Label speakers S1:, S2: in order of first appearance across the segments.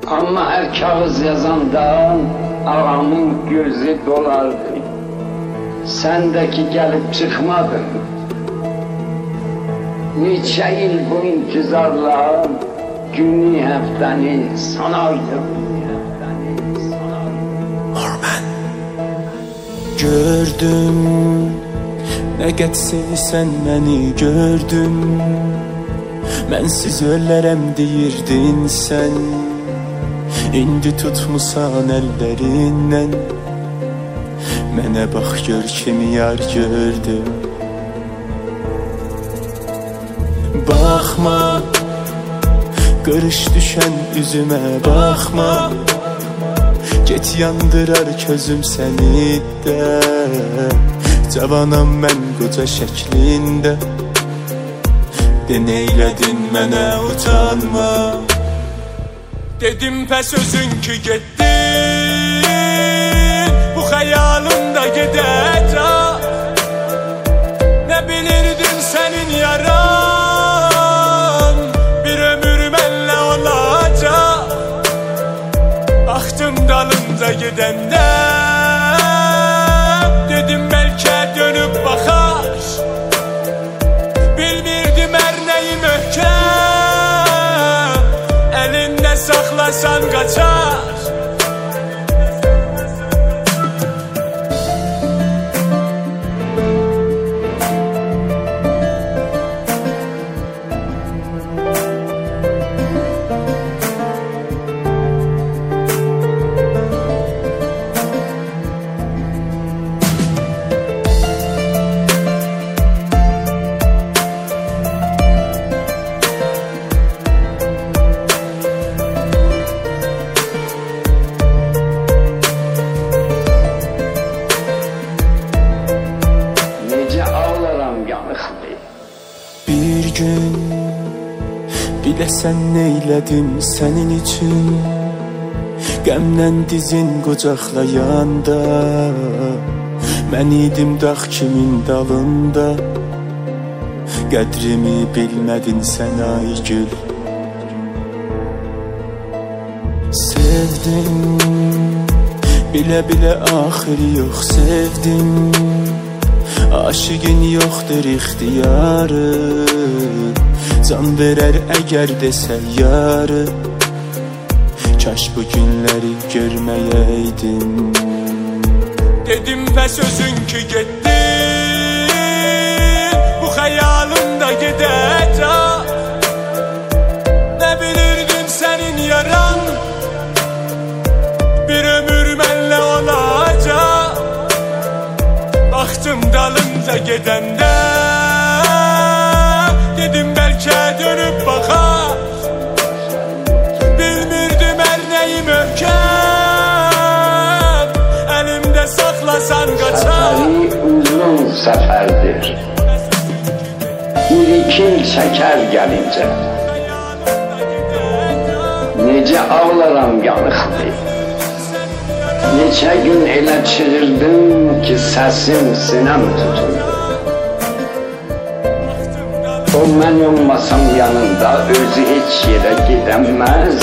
S1: Ama her kağıt yazanda ağamın gözü dolardı. Sendeki gelip çıkmadın. Nice yıl bu intizarla günü hefteni sanardım.
S2: Norman. Gördüm, ne geçseysen beni gördüm. Mənsiz ölərəm deyirdin sən. İndi tutmusan əllərindən. Mənə bax gör kimi yar gördüm. Baxma, qırış düşən üzümə baxma. Get yandırar közüm səni də. Cavanam mən qoca şəklində. De neylədin mənə utanma. Dedim pəs özün ki getdin. Bu xəyalımda gedəcək. Nə bilirdim sənin yaran bir ömür mənlə olacaq. Baxdım dalınca gedəndə. Dedim bəlkə dönüb baxar. Bilmirdim hər nəyi möhkəm. Əlində saxlasan qaçar. Bir gün biləsən neylədim sənin üçün. Qəmdən dizin qucaqlayanda. Mən idim dağ kimin dalında. Qədrimi bilmədin sən ay gül. Sevdim, bilə-bilə axırı yox sevdim. Aşığın yoxdur ixtiyarı. Can verər əgər desə yarı. Kaş bu günləri görməyəydim. Dedim bəs özün ki getdin. Bu xəyalımda gedəcək. Nə bilirdim sənin yaran bir ömür mənlə olacaq. Baxdım dalınca gedəndə. Dedim bəlkə dönüb baxar. Bilmirdim hər nəyi möhkəm. Əlimdə saxlasan qaçar.
S1: Səfəri uzun səfərdir. Bir-iki il çəkər gəlincə. Necə ağlaram yanıqdır. Neçə gün elə çığırdım ki səsim sinəm tutuldu. O mən olmasam yanında özü heç yerə gedəməz.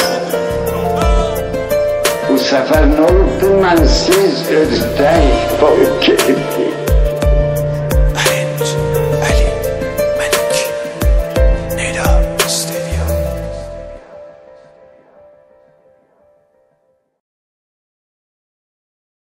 S1: Bu səfər nə olubdu mənsiz ördək boyu gedibdi.